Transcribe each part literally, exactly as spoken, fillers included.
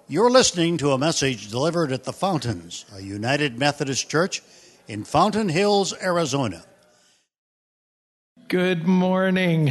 You're listening to a message delivered at the Fountains, a United Methodist Church in Fountain Hills, Arizona. Good morning.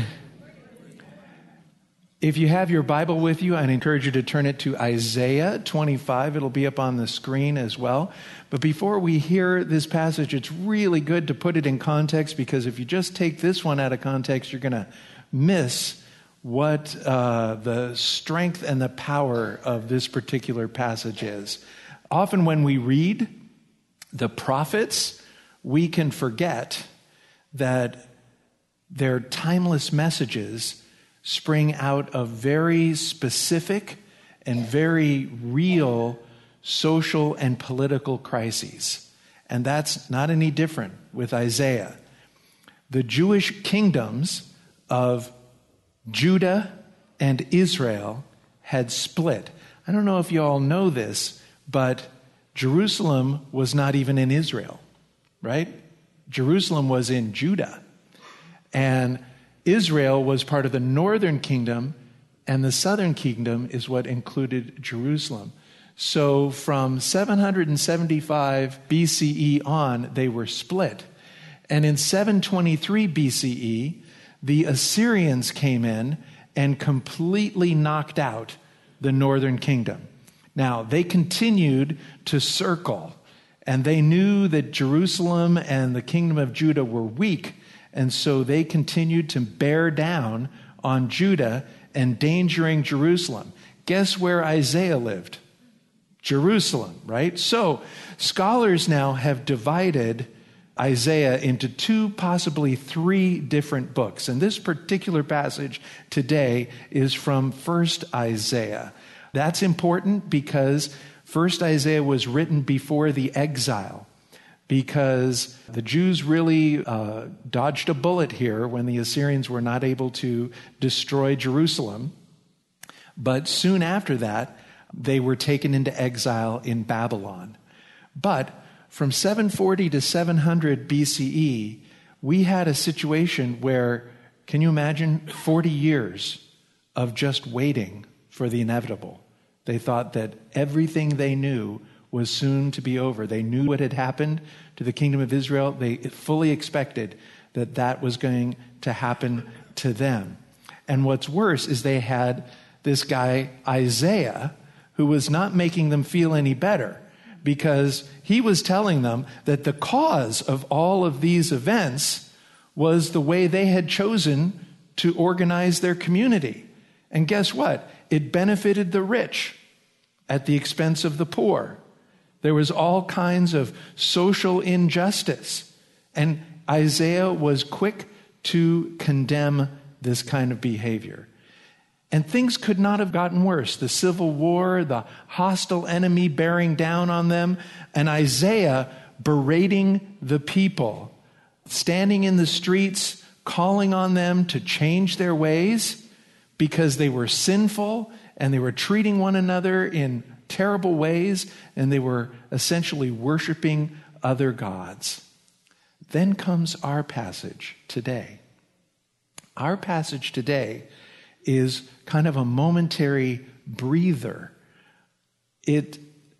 If you have your Bible with you, I'd encourage you to turn it to Isaiah twenty-five. It'll be up on the screen as well. But before we hear this passage, it's really good to put it in context, because if you just take this one out of context, you're going to miss what uh, the strength and the power of this particular passage is. Often when we read the prophets, we can forget that their timeless messages spring out of very specific and very real social and political crises. And that's not any different with Isaiah. The Jewish kingdoms of Judah and Israel had split. I don't know if you all know this, but Jerusalem was not even in Israel, right? Jerusalem was in Judah. And Israel was part of the northern kingdom, and the southern kingdom is what included Jerusalem. So from seven seventy-five B C E on, they were split. And in seven twenty-three B C E, the Assyrians came in and completely knocked out the northern kingdom. Now, they continued to circle, and they knew that Jerusalem and the kingdom of Judah were weak, and so they continued to bear down on Judah, endangering Jerusalem. Guess where Isaiah lived? Jerusalem, right? So, scholars now have divided Isaiah into two, possibly three different books. And this particular passage today is from First Isaiah. That's important because First Isaiah was written before the exile, because the Jews really uh, dodged a bullet here when the Assyrians were not able to destroy Jerusalem. But soon after that, they were taken into exile in Babylon. But from seven forty to seven hundred B C E, we had a situation where, can you imagine, forty years of just waiting for the inevitable. They thought that everything they knew was soon to be over. They knew what had happened to the kingdom of Israel. They fully expected that that was going to happen to them. And what's worse is they had this guy, Isaiah, who was not making them feel any better, because he was telling them that the cause of all of these events was the way they had chosen to organize their community. And guess what? It benefited the rich at the expense of the poor. There was all kinds of social injustice. And Isaiah was quick to condemn this kind of behavior. And things could not have gotten worse. The civil war, the hostile enemy bearing down on them, and Isaiah berating the people, standing in the streets, calling on them to change their ways because they were sinful and they were treating one another in terrible ways, and they were essentially worshiping other gods. Then comes our passage today. Our passage today is kind of a momentary breather. It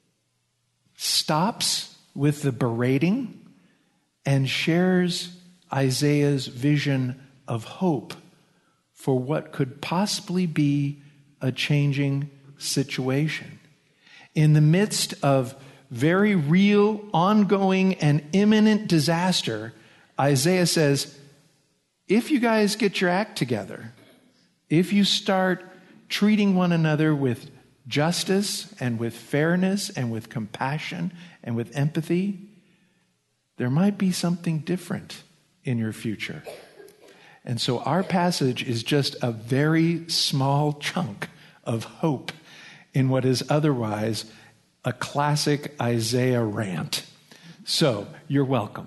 stops with the berating and shares Isaiah's vision of hope for what could possibly be a changing situation. In the midst of very real, ongoing, and imminent disaster, Isaiah says, if you guys get your act together, if you start treating one another with justice and with fairness and with compassion and with empathy, there might be something different in your future. And so our passage is just a very small chunk of hope in what is otherwise a classic Isaiah rant. So, you're welcome.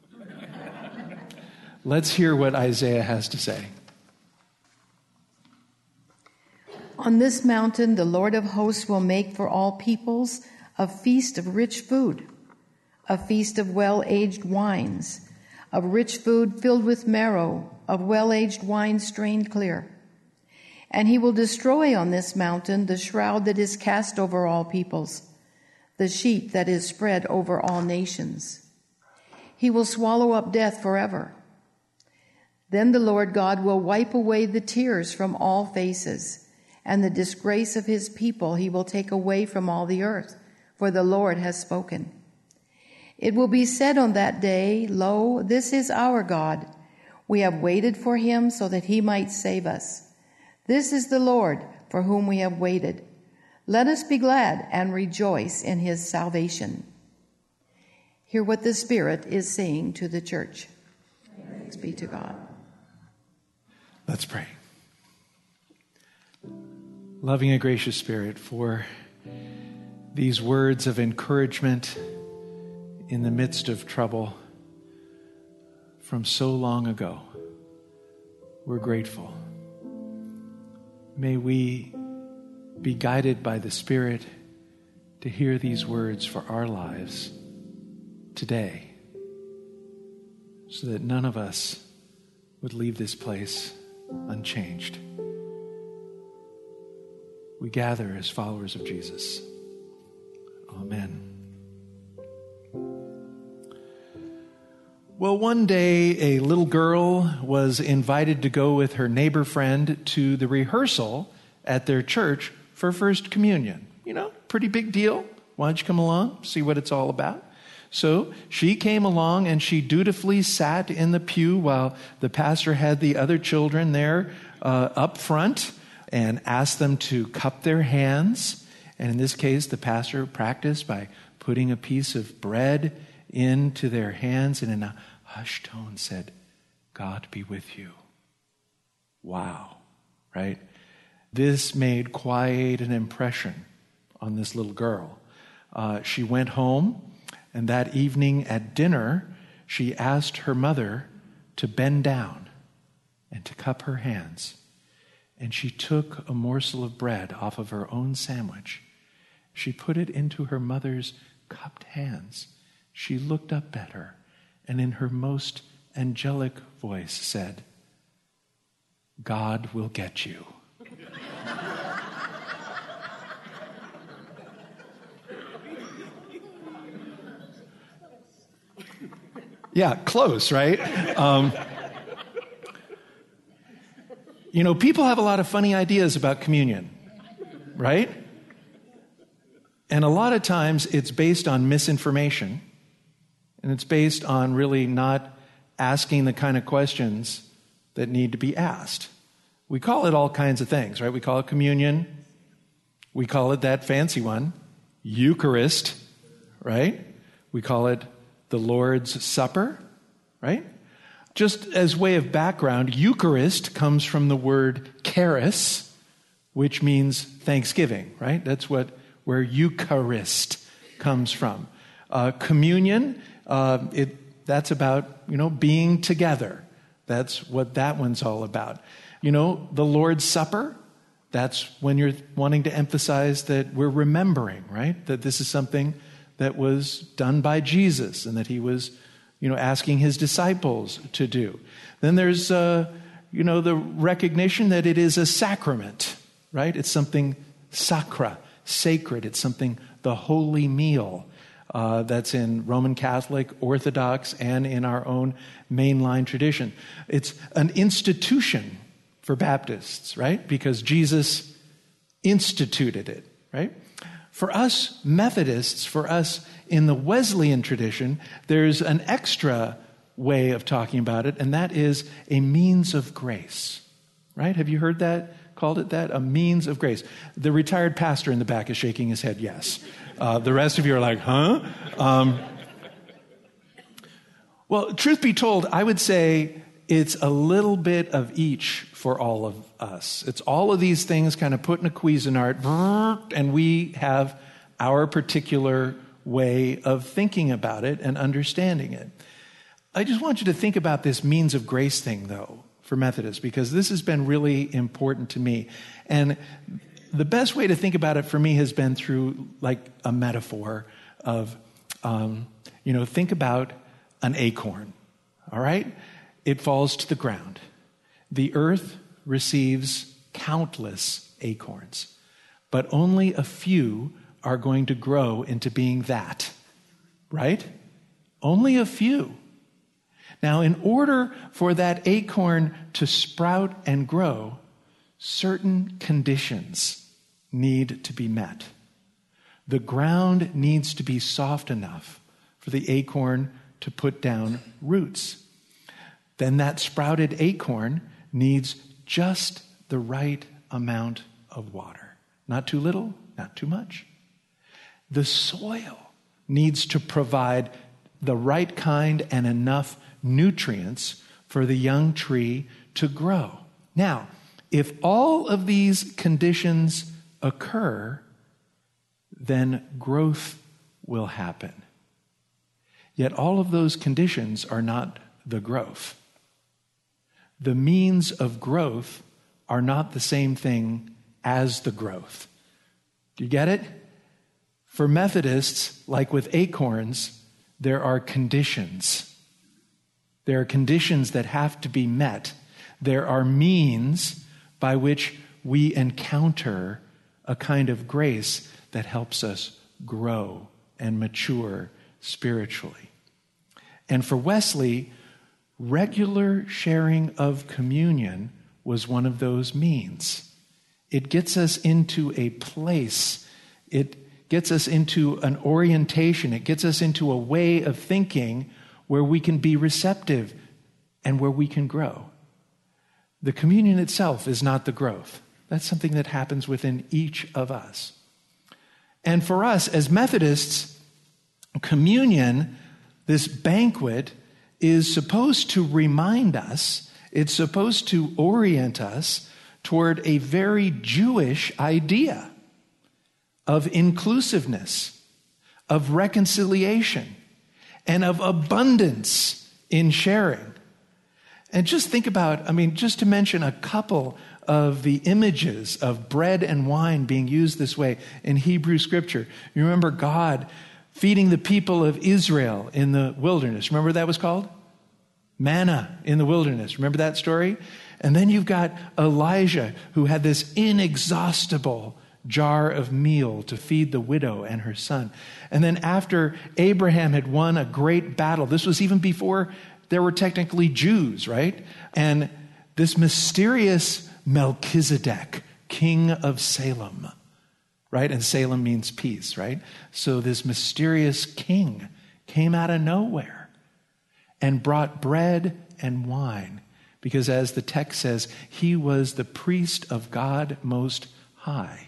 Let's hear what Isaiah has to say. On this mountain, the Lord of hosts will make for all peoples a feast of rich food, a feast of well-aged wines, of rich food filled with marrow, of well-aged wine strained clear. And he will destroy on this mountain the shroud that is cast over all peoples, the sheet that is spread over all nations. He will swallow up death forever. Then the Lord God will wipe away the tears from all faces, and the disgrace of his people he will take away from all the earth, for the Lord has spoken. It will be said on that day, Lo, this is our God. We have waited for him so that he might save us. This is the Lord for whom we have waited. Let us be glad and rejoice in his salvation. Hear what the Spirit is saying to the church. Thanks be to God. Let's pray. Loving and gracious Spirit, for these words of encouragement in the midst of trouble from so long ago, we're grateful. May we be guided by the Spirit to hear these words for our lives today, so that none of us would leave this place unchanged. We gather as followers of Jesus. Amen. Well, one day a little girl was invited to go with her neighbor friend to the rehearsal at their church for First Communion. You know, pretty big deal. Why don't you come along, see what it's all about? So she came along and she dutifully sat in the pew while the pastor had the other children there uh, up front and asked them to cup their hands. And in this case, the pastor practiced by putting a piece of bread into their hands and in a hushed tone said, God be with you. Wow, right? This made quite an impression on this little girl. Uh, she went home, and that evening at dinner, she asked her mother to bend down and to cup her hands. And she took a morsel of bread off of her own sandwich. She put it into her mother's cupped hands. She looked up at her and in her most angelic voice said, God will get you. Yeah, close, right? Um, you know, people have a lot of funny ideas about communion, right? And a lot of times it's based on misinformation, and it's based on really not asking the kind of questions that need to be asked. We call it all kinds of things, right? We call it communion. We call it that fancy one, Eucharist, right? We call it the Lord's Supper, right? Just as way of background, Eucharist comes from the word charis, which means thanksgiving, right? That's what where Eucharist comes from. Uh, communion, uh, it that's about, you know, being together. That's what that one's all about. You know, the Lord's Supper, that's when you're wanting to emphasize that we're remembering, right? That this is something that was done by Jesus and that he was, you know, asking his disciples to do. Then there's, uh, you know, the recognition that it is a sacrament, right? It's something sacra, sacred. It's something, the holy meal uh, that's in Roman Catholic, Orthodox, and in our own mainline tradition. It's an institution for Baptists, right? Because Jesus instituted it, right? For us Methodists, for us in the Wesleyan tradition, there's an extra way of talking about it, and that is a means of grace, right? Have you heard that? Called it that? A means of grace. The retired pastor in the back is shaking his head, yes. Uh, the rest of you are like, huh? Um, well, truth be told, I would say it's a little bit of each for all of us. It's all of these things kind of put in a Cuisinart, and we have our particular way of thinking about it and understanding it. I just want you to think about this means of grace thing, though, for Methodists, because this has been really important to me. And the best way to think about it for me has been through like a metaphor of, um, you know, think about an acorn, all right? It falls to the ground. The earth receives countless acorns, but only a few are going to grow into being that, right? Only a few. Now, in order for that acorn to sprout and grow, certain conditions need to be met. The ground needs to be soft enough for the acorn to put down roots. Then that sprouted acorn needs just the right amount of water. Not too little, not too much. The soil needs to provide the right kind and enough nutrients for the young tree to grow. Now, if all of these conditions occur, then growth will happen. Yet all of those conditions are not the growth. The means of growth are not the same thing as the growth. Do you get it? For Methodists, like with acorns, there are conditions. There are conditions that have to be met. There are means by which we encounter a kind of grace that helps us grow and mature spiritually. And for Wesley, regular sharing of communion was one of those means. It gets us into a place. It gets us into an orientation. It gets us into a way of thinking where we can be receptive and where we can grow. The communion itself is not the growth. That's something that happens within each of us. And for us as Methodists, communion, this banquet, is supposed to remind us, it's supposed to orient us toward a very Jewish idea of inclusiveness, of reconciliation, and of abundance in sharing. And just think about, I mean, just to mention a couple of the images of bread and wine being used this way in Hebrew scripture. You remember God feeding the people of Israel in the wilderness. Remember what that was called? Manna in the wilderness. Remember that story? And then you've got Elijah, who had this inexhaustible jar of meal to feed the widow and her son. And then after Abraham had won a great battle, this was even before there were technically Jews, right? And this mysterious Melchizedek, king of Salem, right? And Salem means peace, right? So this mysterious king came out of nowhere and brought bread and wine, because as the text says, he was the priest of God Most High.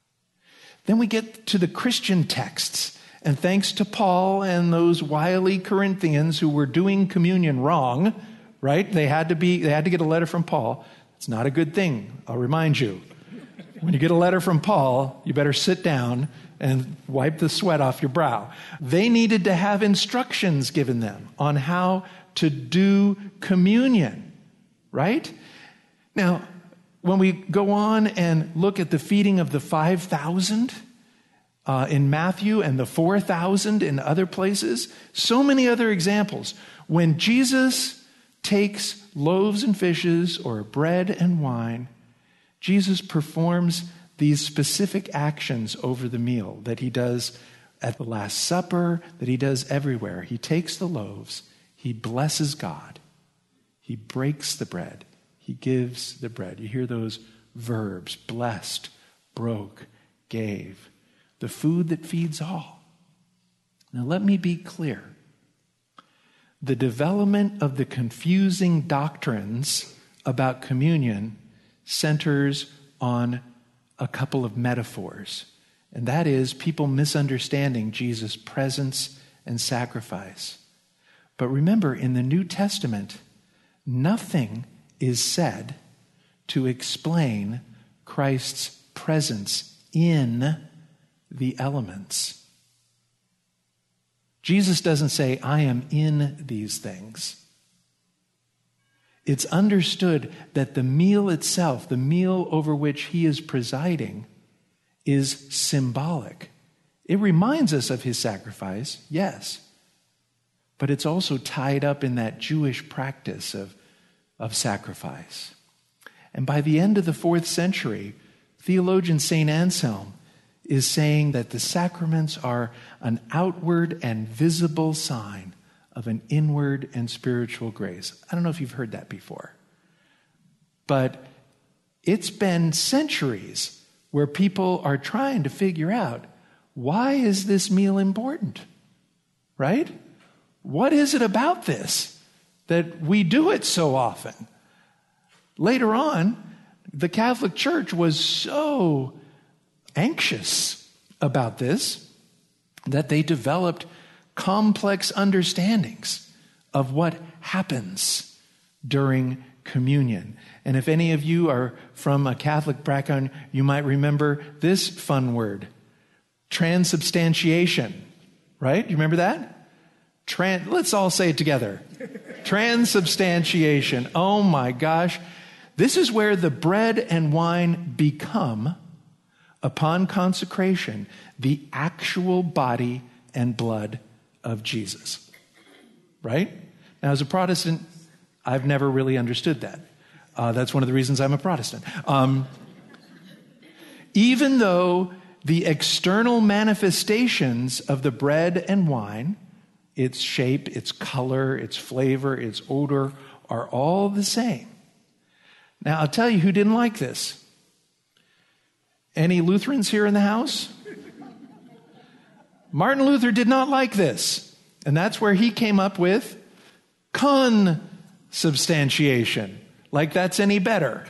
Then we get to the Christian texts, and thanks to Paul and those wily Corinthians who were doing communion wrong, right? They had to be, they had to get a letter from Paul. It's not a good thing, I'll remind you. When you get a letter from Paul, you better sit down and wipe the sweat off your brow. They needed to have instructions given them on how to do communion, right? Now, when we go on and look at the feeding of the five thousand uh, in Matthew and the four thousand in other places, so many other examples. When Jesus takes loaves and fishes or bread and wine, Jesus performs these specific actions over the meal that he does at the Last Supper, that he does everywhere. He takes the loaves, he blesses God, he breaks the bread, he gives the bread. You hear those verbs: blessed, broke, gave. The food that feeds all. Now let me be clear. The development of the confusing doctrines about communion centers on a couple of metaphors. And that is people misunderstanding Jesus' presence and sacrifice. But remember, in the New Testament, nothing is said to explain Christ's presence in the elements. Jesus doesn't say, I am in these things. It's understood that the meal itself, the meal over which he is presiding, is symbolic. It reminds us of his sacrifice, yes, but it's also tied up in that Jewish practice of, of sacrifice. And by the end of the fourth century, theologian Saint Anselm is saying that the sacraments are an outward and visible sign of an inward and spiritual grace. I don't know if you've heard that before. But it's been centuries where people are trying to figure out, why is this meal important? Right? What is it about this that we do it so often? Later on, the Catholic Church was so anxious about this that they developed complex understandings of what happens during communion. And if any of you are from a Catholic background, you might remember this fun word, transubstantiation, right? You remember that? Tran- Let's all say it together. Transubstantiation. Oh my gosh. This is where the bread and wine become, upon consecration, the actual body and blood of Jesus. Right? Now, as a Protestant, I've never really understood that. Uh, that's one of the reasons I'm a Protestant. Um, even though the external manifestations of the bread and wine, its shape, its color, its flavor, its odor, are all the same. Now, I'll tell you who didn't like this. Any Lutherans here in the house? Martin Luther did not like this. And that's where he came up with consubstantiation. Like that's any better.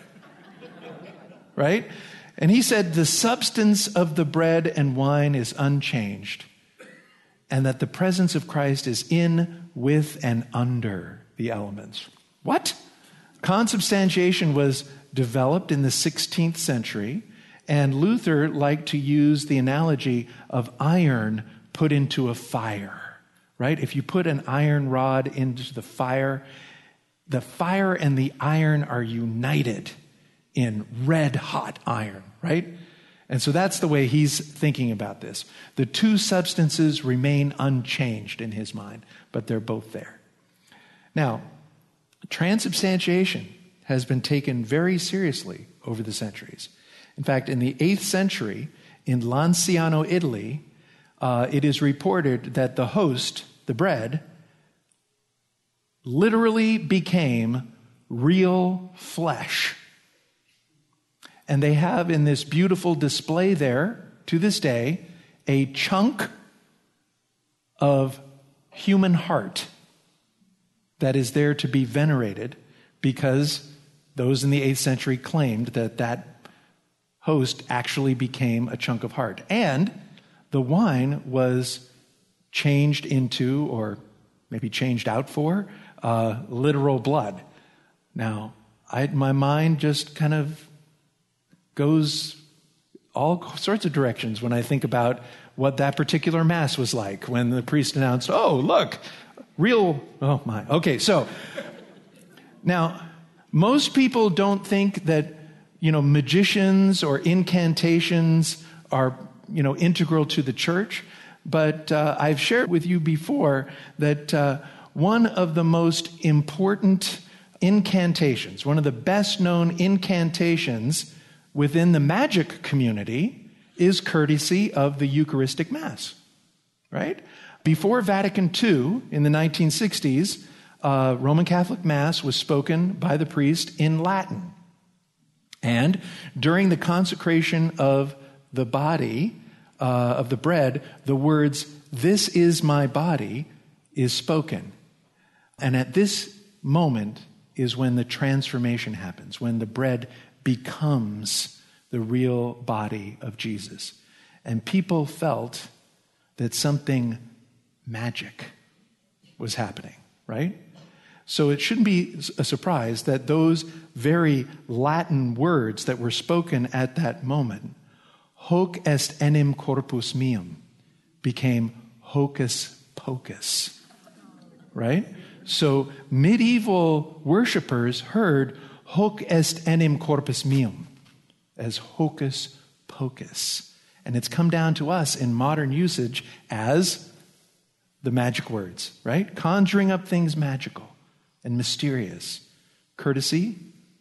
Right? And he said the substance of the bread and wine is unchanged, and that the presence of Christ is in, with, and under the elements. What? Consubstantiation was developed in the sixteenth century, and Luther liked to use the analogy of iron put into a fire, right? If you put an iron rod into the fire, the fire and the iron are united in red hot iron, right? And so that's the way he's thinking about this. The two substances remain unchanged in his mind, but they're both there. Now, transubstantiation has been taken very seriously over the centuries. In fact, in the eighth century, in Lanciano, Italy, uh, it is reported that the host, the bread, literally became real flesh. And they have in this beautiful display there, to this day, a chunk of human heart that is there to be venerated, because those in the eighth century claimed that that host actually became a chunk of heart. And the wine was changed into, or maybe changed out for, uh, literal blood. Now, I, my mind just kind of goes all sorts of directions when I think about what that particular mass was like when the priest announced, oh, look, real, oh my. Okay, so now most people don't think that, you know, magicians or incantations are, you know, integral to the church. But uh, I've shared with you before that uh, one of the most important incantations, one of the best known incantations within the magic community is courtesy of the Eucharistic Mass, right? Before Vatican Two, in the nineteen sixties, uh, Roman Catholic Mass was spoken by the priest in Latin. And during the consecration of the body, uh, of the bread, the words, "This is my body," is spoken. And at this moment is when the transformation happens, when the bread becomes the real body of Jesus. And people felt that something magic was happening, right? So it shouldn't be a surprise that those very Latin words that were spoken at that moment, hoc est enim corpus meum, became hocus pocus, right? So medieval worshipers heard hoc est enim corpus meum as hocus pocus. And it's come down to us in modern usage as the magic words, right? Conjuring up things magical and mysterious, courtesy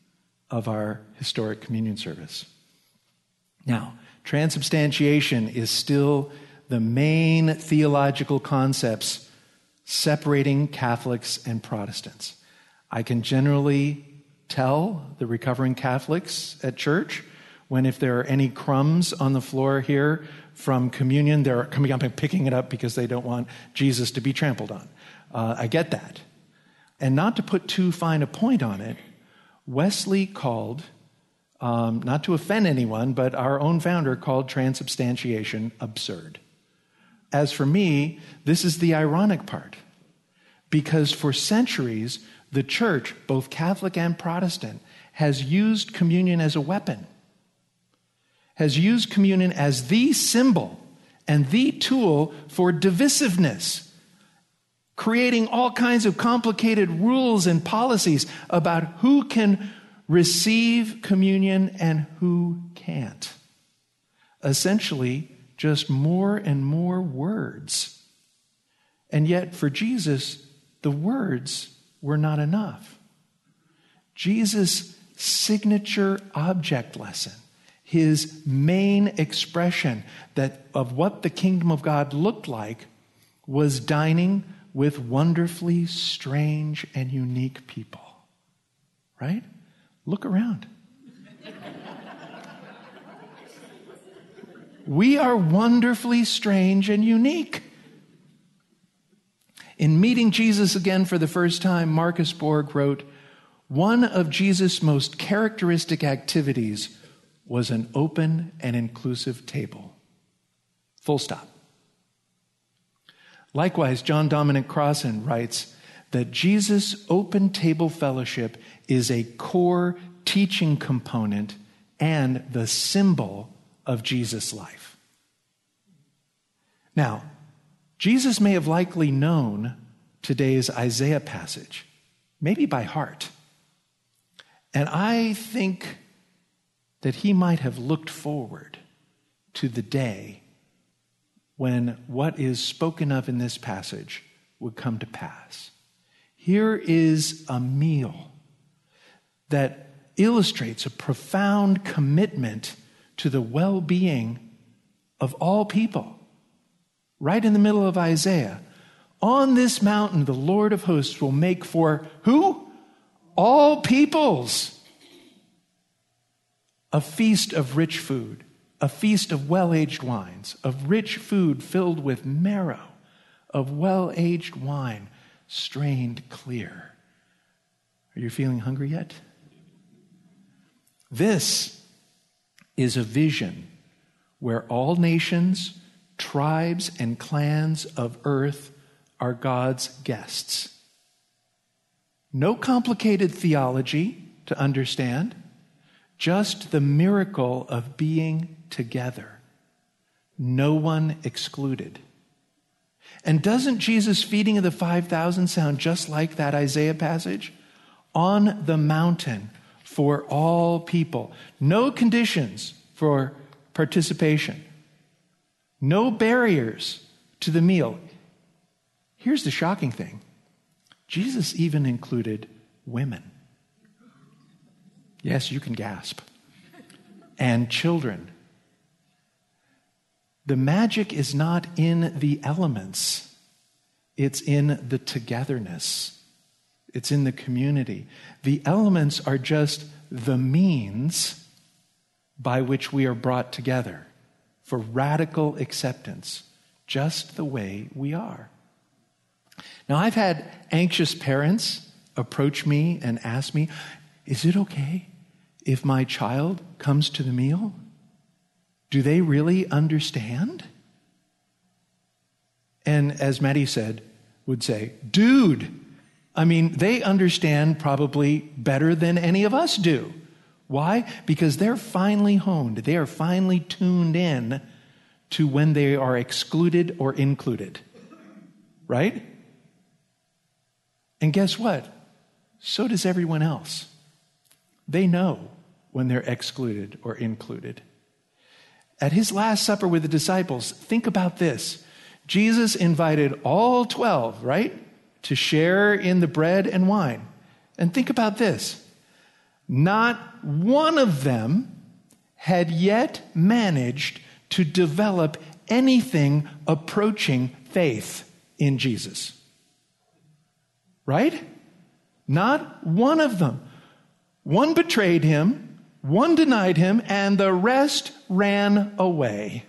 of our historic communion service. Now, transubstantiation is still the main theological concepts separating Catholics and Protestants. I can generally tell the recovering Catholics at church when if there are any crumbs on the floor here from communion, they're coming up and picking it up because they don't want Jesus to be trampled on. Uh, I get that. And not to put too fine a point on it, Wesley called, um, not to offend anyone, but our own founder called transubstantiation absurd. As for me, this is the ironic part, because for centuries, the church, both Catholic and Protestant, has used communion as a weapon, has used communion as the symbol and the tool for divisiveness, creating all kinds of complicated rules and policies about who can receive communion and who can't. Essentially, just more and more words. And yet, for Jesus, the words were not enough. Jesus' signature object lesson, his main expression that of what the kingdom of God looked like, was dining with wonderfully strange and unique people. Right? Look around. We are wonderfully strange and unique. In meeting Jesus again for the first time, Marcus Borg wrote, "One of Jesus' most characteristic activities was an open and inclusive table." Full stop. Likewise, John Dominic Crossan writes that Jesus' open table fellowship is a core teaching component and the symbol of Jesus' life. Now, Jesus may have likely known today's Isaiah passage, maybe by heart. And I think that he might have looked forward to the day when what is spoken of in this passage would come to pass. Here is a meal that illustrates a profound commitment to the well-being of all people. Right in the middle of Isaiah, on this mountain the Lord of hosts will make for who? All peoples. A feast of rich food, a feast of well-aged wines, of rich food filled with marrow, of well-aged wine, strained clear. Are you feeling hungry yet? This is a vision where all nations, tribes, and clans of earth are God's guests. No complicated theology to understand, just the miracle of being together. No one excluded. And doesn't Jesus' feeding of the five thousand sound just like that Isaiah passage? On the mountain for all people. No conditions for participation. No barriers to the meal. Here's the shocking thing. Jesus even included women. Yes, you can gasp. And children. The magic is not in the elements. It's in the togetherness. It's in the community. The elements are just the means by which we are brought together for radical acceptance, just the way we are. Now, I've had anxious parents approach me and ask me, is it okay if my child comes to the meal? Do they really understand? And as Maddie said, would say, dude, I mean, they understand probably better than any of us do. Why? Because they're finely honed. They are finely tuned in to when they are excluded or included. Right? And guess what? So does everyone else. They know when they're excluded or included. At his Last Supper with the disciples, think about this. Jesus invited all twelve, right, to share in the bread and wine. And think about this. not one of them had yet managed to develop anything approaching faith in Jesus. Right? Not one of them. One betrayed him, one denied him, and the rest ran away.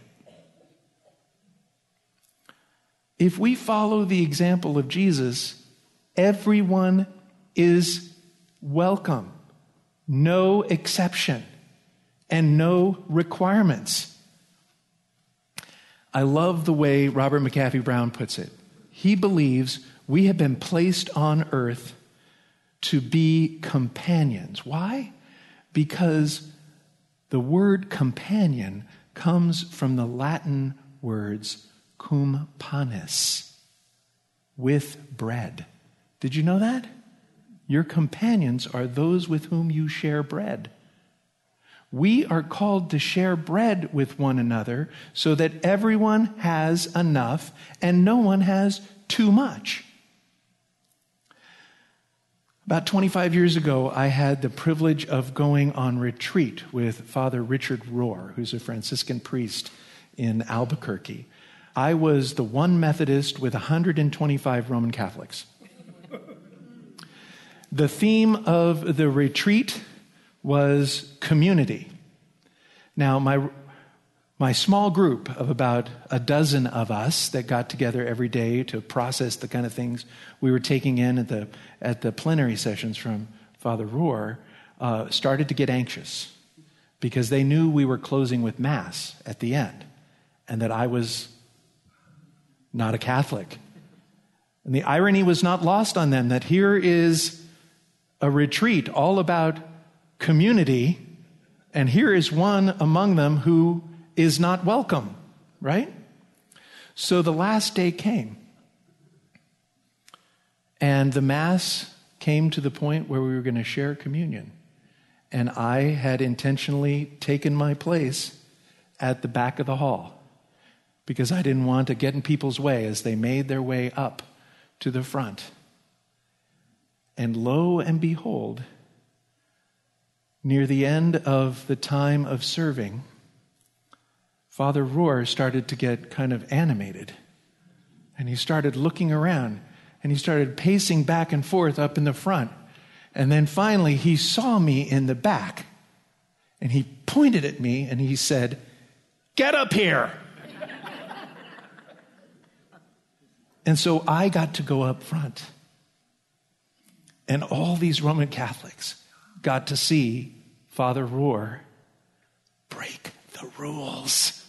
If we follow the example of Jesus, everyone is welcome. No exception and no requirements. I love the way Robert McAfee Brown puts it. He believes we have been placed on earth to be companions. Why? Because the word companion comes from the Latin words cum panis, with bread. Did you know that? Your companions are those with whom you share bread. We are called to share bread with one another so that everyone has enough and no one has too much. About twenty-five years ago, I had the privilege of going on retreat with Father Richard Rohr, who's a Franciscan priest in Albuquerque. I was the one Methodist with one hundred twenty-five Roman Catholics. The theme of the retreat was community. Now, my my small group of about a dozen of us that got together every day to process the kind of things we were taking in at the at the plenary sessions from Father Rohr uh, started to get anxious because they knew we were closing with Mass at the end and that I was not a Catholic. And the irony was not lost on them that here is a retreat all about community, and here is one among them who is not welcome, right? So the last day came, and the Mass came to the point where we were going to share communion, and I had intentionally taken my place at the back of the hall because I didn't want to get in people's way as they made their way up to the front. And lo and behold, near the end of the time of serving, Father Rohr started to get kind of animated. And he started looking around, and he started pacing back and forth up in the front. And then finally, he saw me in the back, and he pointed at me, and he said, "Get up here." And so I got to go up front. And all these Roman Catholics got to see Father Rohr break the rules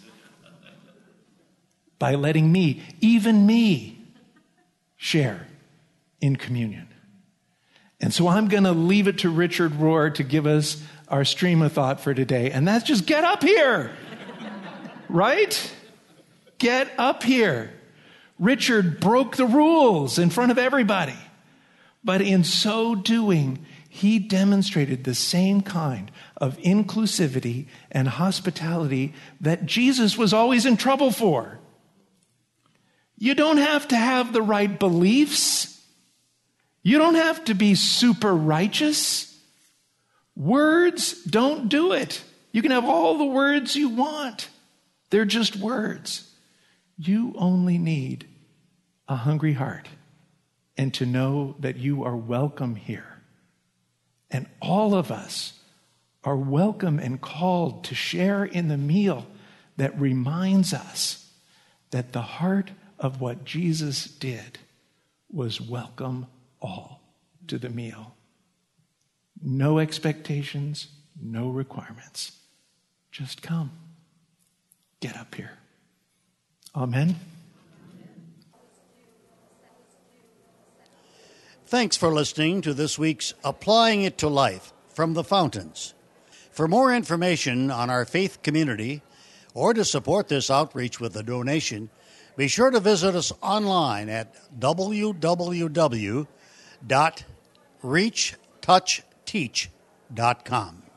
by letting me, even me, share in communion. And so I'm going to leave it to Richard Rohr to give us our stream of thought for today. And that's just get up here. Right? Get up here. Richard broke the rules in front of everybody. But in so doing, he demonstrated the same kind of inclusivity and hospitality that Jesus was always in trouble for. You don't have to have the right beliefs. You don't have to be super righteous. Words don't do it. You can have all the words you want. They're just words. You only need a hungry heart and to know that you are welcome here. And all of us are welcome and called to share in the meal that reminds us that the heart of what Jesus did was welcome all to the meal. No expectations, no requirements. Just come. Get up here. Amen. Thanks for listening to this week's Applying It to Life from the Fountains. For more information on our faith community or to support this outreach with a donation, be sure to visit us online at w w w dot reach touch teach dot com.